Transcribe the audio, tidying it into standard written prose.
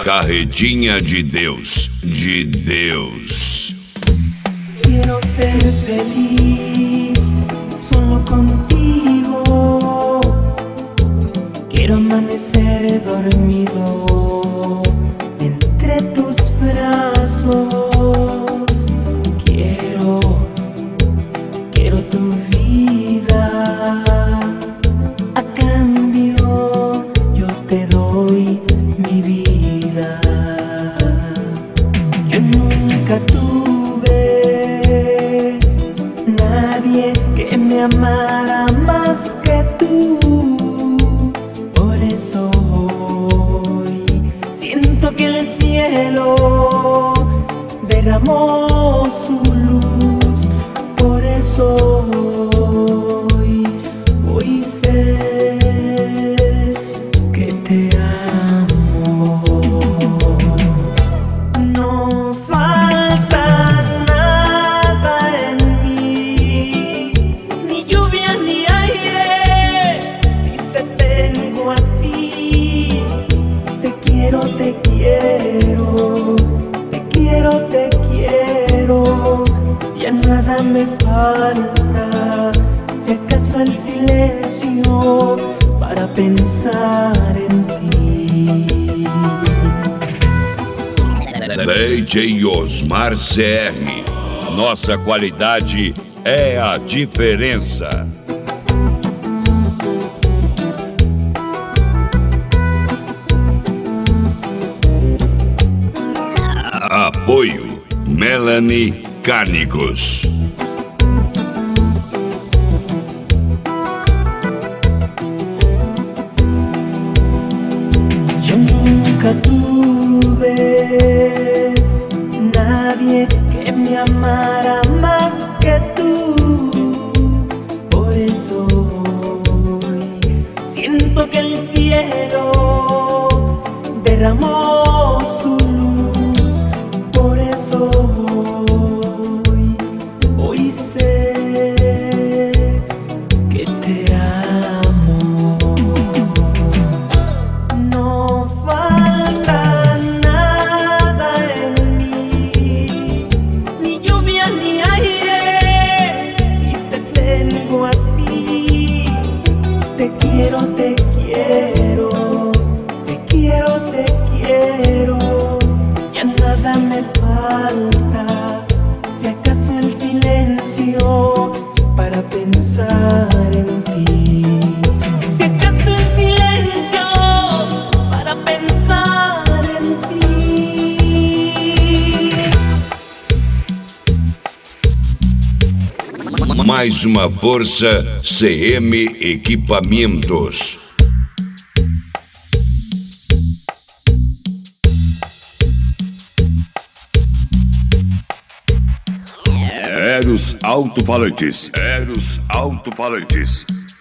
Carretinha de Deus, de Deus. Quiero ser feliz solo contigo. Quiero amanecer dormido entre tus brazos. Quiero tu vida. A cambio yo te doy mi vida. Yo nunca tuve nadie que me amara más que tú. Por eso hoy siento que el cielo derramó su luz. Por eso hoy sé que te amo. No falta nada en mí, ni lluvia ni aire, si te tengo a ti. Te quiero, te quiero, te quiero, te quiero. Ya nada me falta, si acaso el silencio para pensar en ti. DJ Osmar CR. Nossa qualidade é a diferença. Apoio Melanie Carnicos. Yo nunca tuve nadie que me amara más que tú. Por eso hoy siento que el cielo derramó su luz. Por eso hoy sé que te amo. No falta nada en mí, ni lluvia ni aire, si te tengo a ti. Te quiero, te quiero, te quiero, te quiero. Ya nada me falta, si acaso el silencio para pensar en ti. Si acaso el silencio para pensar en ti. Mais uma força CM Equipamentos. Eros Alto-Falantes. Eros Alto-Falantes.